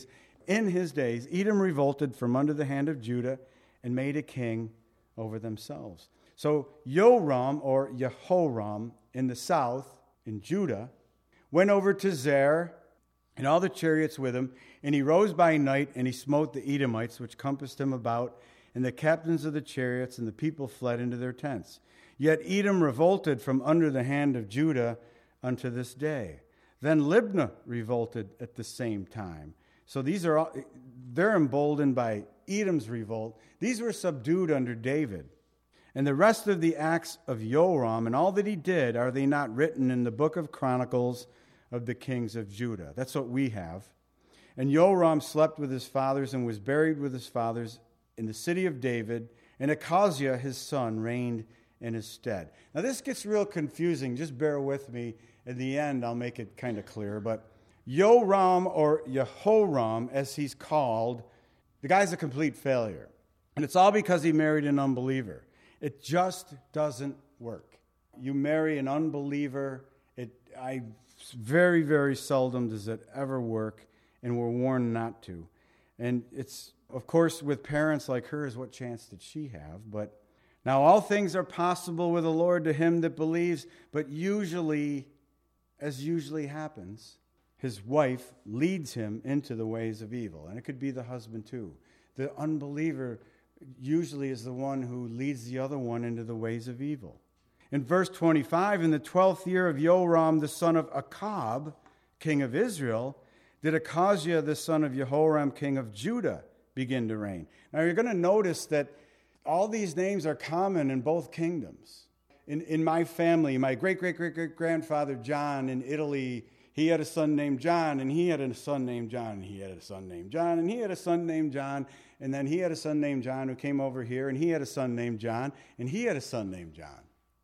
in his days, Edom revolted from under the hand of Judah and made a king over themselves. So Joram, or Jehoram, in the south, in Judah, went over to Zer, and all the chariots with him, and he rose by night, and he smote the Edomites, which compassed him about, and the captains of the chariots, and the people fled into their tents. Yet Edom revolted from under the hand of Judah unto this day. Then Libnah revolted at the same time. So these are all, they're emboldened by Edom's revolt. These were subdued under David. And the rest of the acts of Joram and all that he did, are they not written in the book of Chronicles of the kings of Judah? That's what we have. And Joram slept with his fathers and was buried with his fathers in the city of David, and Achaziah his son reigned in his stead. Now this gets real confusing. Just bear with me. In the end, I'll make it kind of clear. But Joram, or Jehoram, as he's called, the guy's a complete failure. And it's all because he married an unbeliever. It just doesn't work. You marry an unbeliever, it I very, very seldom does it ever work, and we're warned not to. And it's, of course, with parents like hers, what chance did she have? But now all things are possible with the Lord to him that believes, but usually, as usually happens, his wife leads him into the ways of evil. And it could be the husband too. The unbeliever usually is the one who leads the other one into the ways of evil. In verse twenty-five, in the twelfth year of Joram, the son of Achab, king of Israel, did Achaziah, the son of Jehoram, king of Judah, begin to reign. Now you're going to notice that all these names are common in both kingdoms. In, in my family, my great-great-great-great-grandfather John in Italy, he had a son named John, and he had a son named John, and he had a son named John, and he had a son named John, and then he had a son named John who came over here, and he had a son named John, and he had a son named John.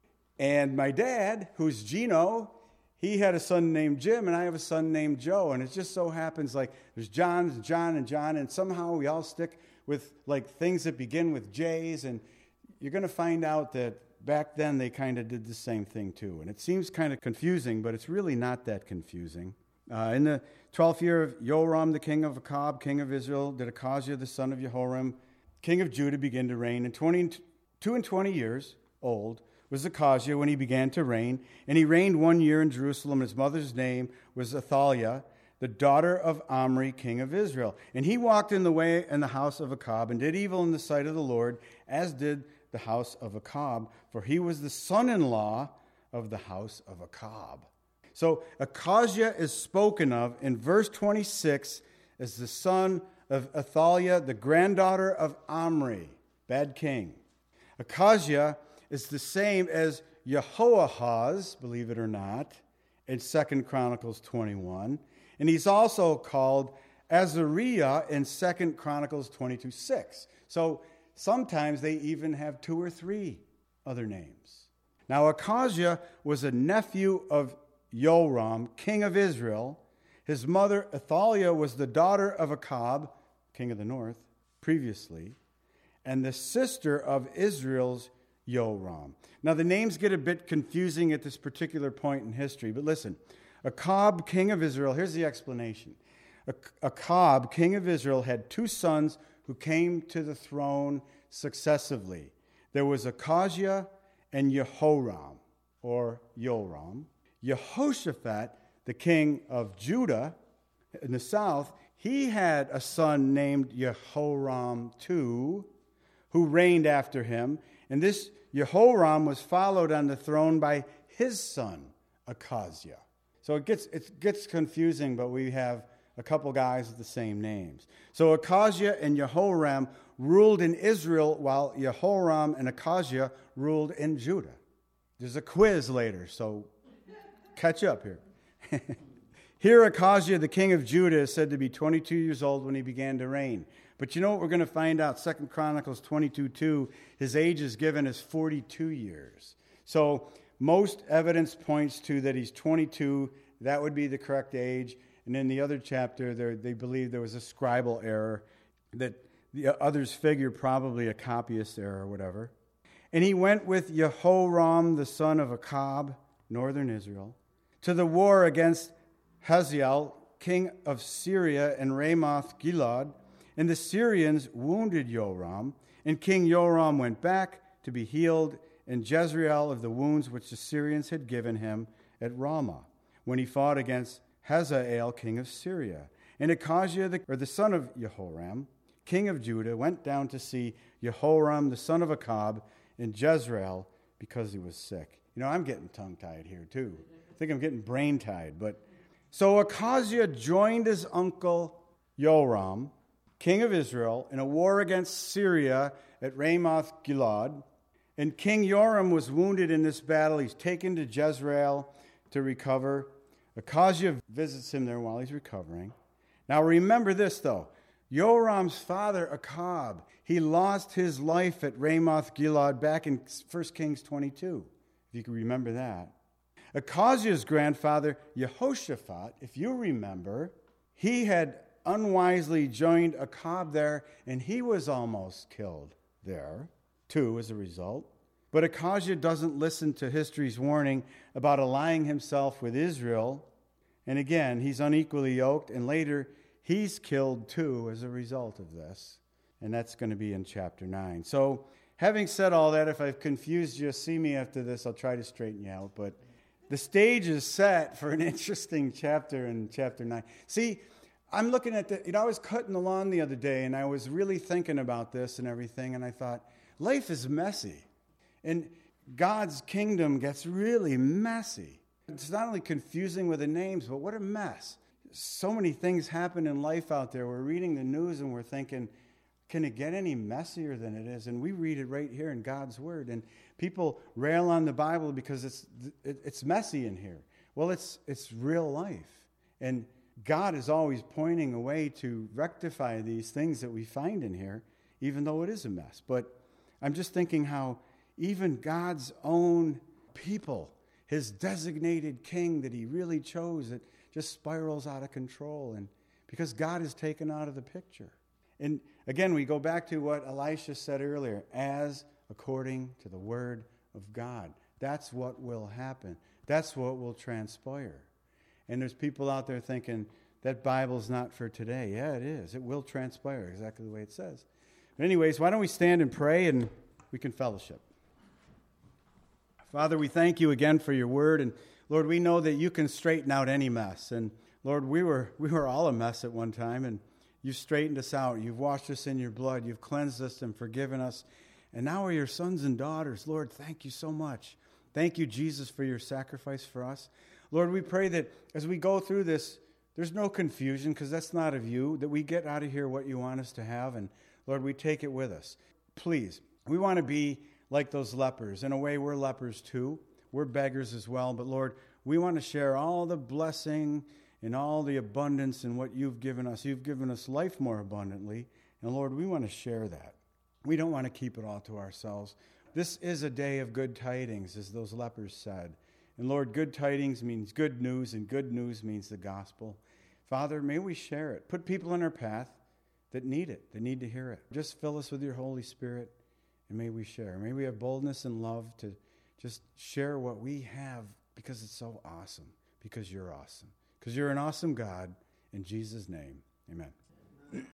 And my dad, who's Gino, he had a son named Jim, and I have a son named Joe, and it just so happens like there's John, and John, and John, and somehow we all stick with like things that begin with J's, and you're going to find out that back then they kind of did the same thing too. And it seems kind of confusing, but it's really not that confusing. Uh, in the twelfth year of Joram, the king of Achab, king of Israel, did Achaziah, the son of Jehoram, king of Judah, begin to reign. And twenty-two and twenty years old was Achaziah when he began to reign. And he reigned one year in Jerusalem. His mother's name was Athaliah, the daughter of Omri, king of Israel. And he walked in the way in the house of Achab and did evil in the sight of the Lord, as did the house of Achab, for he was the son-in-law of the house of Achab. So Achaziah is spoken of in verse twenty-six as the son of Athaliah, the granddaughter of Omri, bad king. Achaziah is the same as Jehoahaz, believe it or not, in Second Chronicles twenty-one. And he's also called Azariah in Second Chronicles twenty-two six. So sometimes they even have two or three other names. Now, Achaziah was a nephew of Joram, king of Israel. His mother, Athaliah, was the daughter of Achab, king of the north, previously, and the sister of Israel's Joram. Now, the names get a bit confusing at this particular point in history, but listen. Achab, king of Israel, here's the explanation. Achab, king of Israel, had two sons who came to the throne successively. There was Achaziah and Jehoram, or Joram. Jehoshaphat, the king of Judah in the south, he had a son named Jehoram too, who reigned after him. And this Jehoram was followed on the throne by his son, Achaziah. So it gets it gets confusing, but we have a couple guys with the same names. So Achaziah and Jehoram ruled in Israel, while Jehoram and Achaziah ruled in Judah. There's a quiz later, so catch up here. Here Achaziah, the king of Judah, is said to be twenty-two years old when he began to reign. But you know what we're going to find out? Second Chronicles twenty-two two, his age is given as forty-two years. So most evidence points to that he's twenty-two. That would be the correct age. And in the other chapter, they believe there was a scribal error, that the others figure probably a copyist error or whatever. And he went with Jehoram, the son of Achab, northern Israel, to the war against Hazael, king of Syria, and Ramoth Gilead. And the Syrians wounded Joram, and King Joram went back to be healed in Jezreel of the wounds which the Syrians had given him at Ramah, when he fought against Hazael, king of Syria. And Achaziah, the, or the son of Jehoram, king of Judah, went down to see Jehoram, the son of Achab, in Jezreel, because he was sick. You know, I'm getting tongue-tied here, too. I think I'm getting brain-tied. But so Achaziah joined his uncle Joram, king of Israel, in a war against Syria at Ramoth Gilead. And King Joram was wounded in this battle. He's taken to Jezreel to recover. Achaziah visits him there while he's recovering. Now remember this, though. Joram's father, Achab, he lost his life at Ramoth Gilead back in First Kings twenty-two, if you can remember that. Achaziah's grandfather, Jehoshaphat, if you remember, he had unwisely joined Achab there, and he was almost killed there, too, as a result. But Achaziah doesn't listen to history's warning about allying himself with Israel. And again, he's unequally yoked, and later he's killed too as a result of this. And that's going to be in chapter nine. So, having said all that, if I've confused you, see me after this. I'll try to straighten you out. But the stage is set for an interesting chapter in chapter nine. See, I'm looking at the, you know, I was cutting the lawn the other day, and I was really thinking about this and everything, and I thought, life is messy. And God's kingdom gets really messy. It's not only confusing with the names, but what a mess. So many things happen in life out there. We're reading the news and we're thinking, can it get any messier than it is? And we read it right here in God's Word. And people rail on the Bible because it's it's messy in here. Well, it's it's real life. And God is always pointing a way to rectify these things that we find in here, even though it is a mess. But I'm just thinking how even God's own people, his designated king that he really chose, it just spirals out of control, and because God is taken out of the picture. And again, we go back to what Elisha said earlier, as according to the word of God. That's what will happen. That's what will transpire. And there's people out there thinking, that Bible's not for today. Yeah, it is. It will transpire exactly the way it says. But anyways, why don't we stand and pray, and we can fellowship. Father, we thank you again for your word, and Lord, we know that you can straighten out any mess. And Lord, we were we were all a mess at one time, and you've straightened us out. You've washed us in your blood. You've cleansed us and forgiven us. And now we're your sons and daughters. Lord, thank you so much. Thank you, Jesus, for your sacrifice for us. Lord, we pray that as we go through this, there's no confusion, because that's not of you, that we get out of here what you want us to have, and Lord, we take it with us. Please, we want to be like those lepers. In a way, we're lepers too. We're beggars as well. But Lord, we want to share all the blessing and all the abundance in what you've given us. You've given us life more abundantly. And Lord, we want to share that. We don't want to keep it all to ourselves. This is a day of good tidings, as those lepers said. And Lord, good tidings means good news, and good news means the gospel. Father, may we share it. Put people in our path that need it, that need to hear it. Just fill us with your Holy Spirit, and may we share. May we have boldness and love to just share what we have, because it's so awesome, because you're awesome, because you're an awesome God. In Jesus' name, amen.